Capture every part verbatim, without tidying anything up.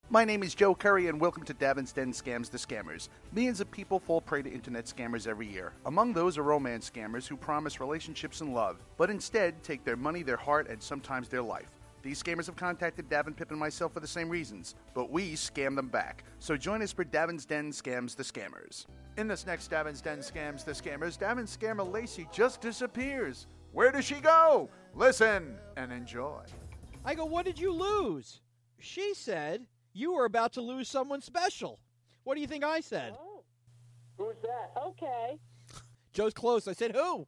My name is Joe Curry, and welcome to Davin's Den Scams the Scammers. Millions of people fall prey to internet scammers every year. Among those are romance scammers who promise relationships and love, but instead take their money, their heart, and sometimes their life. These scammers have contacted Davin, Pip, and myself for the same reasons, but we scam them back. So join us for Davin's Den Scams the Scammers. In this next Davin's Den Scams the Scammers, Davin's scammer Lacey just disappears. Where does she go? Listen and enjoy. I go, what did you lose? She said you were about to lose someone special. What do you think I said? Oh. Who's that? Okay. Joe's close. I said, who?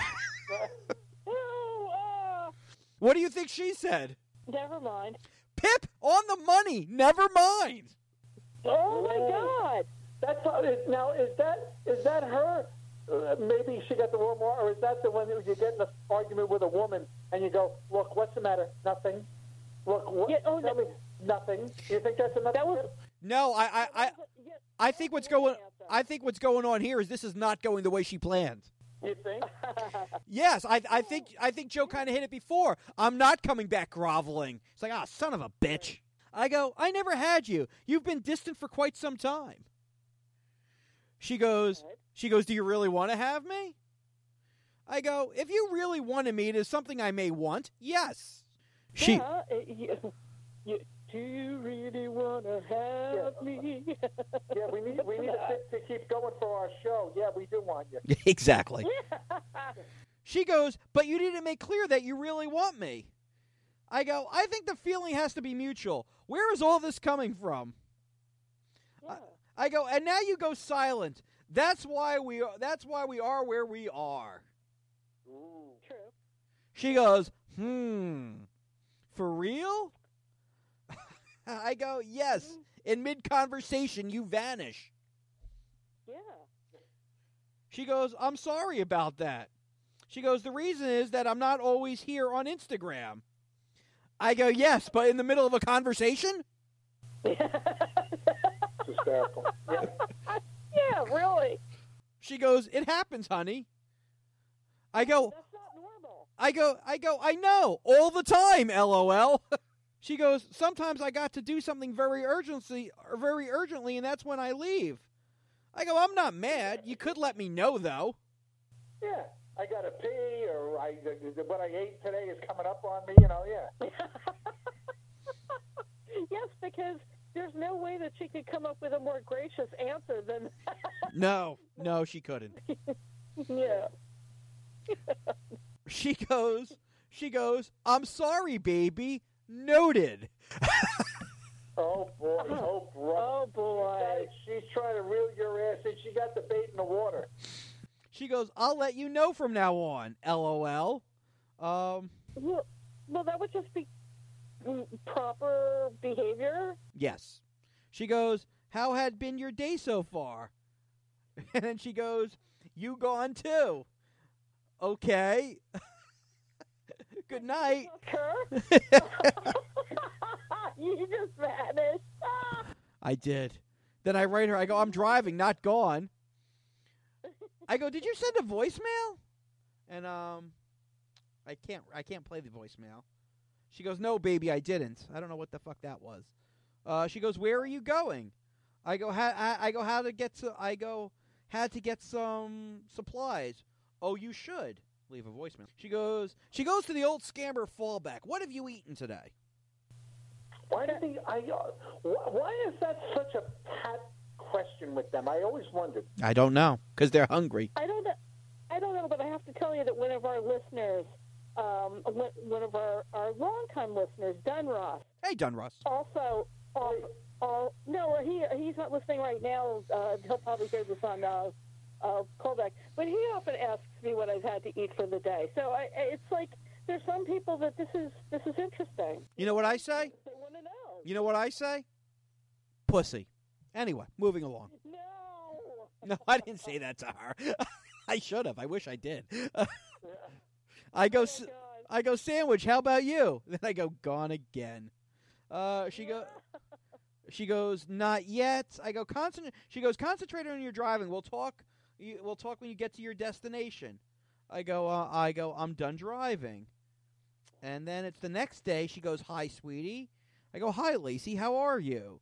oh, uh, What do you think she said? never mind. Pip, on the money. Never mind. Oh, my God. That's how, is- now, is that is that her? Uh, maybe she got the wrong one, or is that the one that you get in an argument with a woman and you go, look, what's the matter? Nothing. Look, what, Yeah, oh, tell no. me, nothing. Do you think that's enough? That was- No, I, I, I, Yeah, I think what's that's a going. good answer. I think what's going on here is this is not going the way she planned. You think? Yes, I, I think, I think Joe kind of hit it before. I'm not coming back groveling. It's like, ah, son of a bitch. I go, I never had you. You've been distant for quite some time. She goes, she goes, do you really want to have me? I go, if you really wanted me, it is something I may want. Yes. She, Yeah, uh, you, you, do you really want to have me? Yeah, we need we need to, to keep going for our show. Yeah, we do want you. exactly. She goes, but you didn't make clear that you really want me. I go, I think the feeling has to be mutual. Where is all this coming from? Yeah. I go, and now you go silent. That's why we are, that's why we are where we are. True. She goes, hmm, for real? I go, yes. In mid-conversation, you vanish. Yeah. She goes, I'm sorry about that. She goes, the reason is that I'm not always here on Instagram. I go, yes, but in the middle of a conversation? It's hysterical. Yeah. Yeah, really. She goes, it happens, honey. I go, That's not normal. I go, I go, I know, all the time, LOL. She goes, sometimes I got to do something very urgently, or very urgently, and that's when I leave. I go, I'm not mad. You could let me know, though. Yeah, I got to pee, or I, what I ate today is coming up on me, you know, yeah. Yes, because there's no way that she could come up with a more gracious answer than. No, no, she couldn't. Yeah. She goes, she goes, I'm sorry, baby. Noted. Oh, boy, oh, brother. Oh, boy. She's trying to reel your ass in. She got the bait in the water. She goes, I'll let you know from now on, LOL. Um, Well, well, that would just be mm, proper behavior. yes. She goes, how had been your day so far? And then she goes, you gone too. Okay. Good night. Her? You just vanished. I did. Then I write her, I go, I'm driving, not gone. I go, did you send a voicemail? And um I can't I can't play the voicemail. She goes, no, baby, I didn't. I don't know what the fuck that was. Uh, she goes, where are you going? I go, ha- I, I go, how to get to, I go, had to get some supplies. Oh, you should. Leave a voicemail. She goes, she goes to the old scammer fallback. What have you eaten today? Why do they, I, uh, wh- why is that such a pat question with them? I always wondered. I don't know, because they're hungry. I don't know. I don't know, but I have to tell you that one of our listeners, um, one one of our, our longtime listeners, Dunross, Hey, Dunross. also, uh, uh, no, he he's not listening right now. Uh, he'll probably hear this on uh, uh, callback. But he often asks me what I've had to eat for the day. So I, it's like there's some people that this is this is interesting. You know what I say? They want to know. You know what I say? Pussy. Anyway, moving along. No. No, I didn't say that to her. I should have. I wish I did. I go. Oh, s God. I go. Sandwich. How about you? Then I go. Gone again. Uh, she go. She goes. Not yet. I go. Concentrate. She goes. Concentrate on your driving. We'll talk. You, we'll talk when you get to your destination. I go. Uh, I go. I'm done driving. And then it's the next day. She goes. Hi, sweetie. I go. Hi, Lacey. How are you?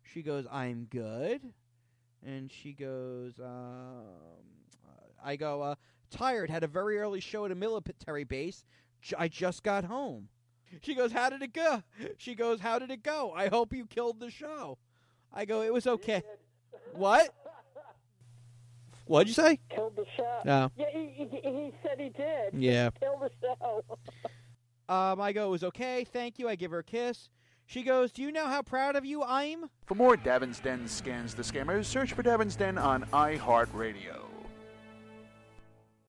She goes, I'm good. And she goes, um, I go, uh, tired, had a very early show at a military base. J- I just got home. She goes, how did it go? She goes, how did it go? I hope you killed the show. I go, it was okay. What? What'd you say? Killed the show. No. Yeah, he, he, he said he did. Yeah. Killed the show. Um, I go, it was okay. Thank you. I give her a kiss. She goes, do you know how proud of you I'm? For more Davin's Den Scams the Scammers, search for Davin's Den on iHeartRadio.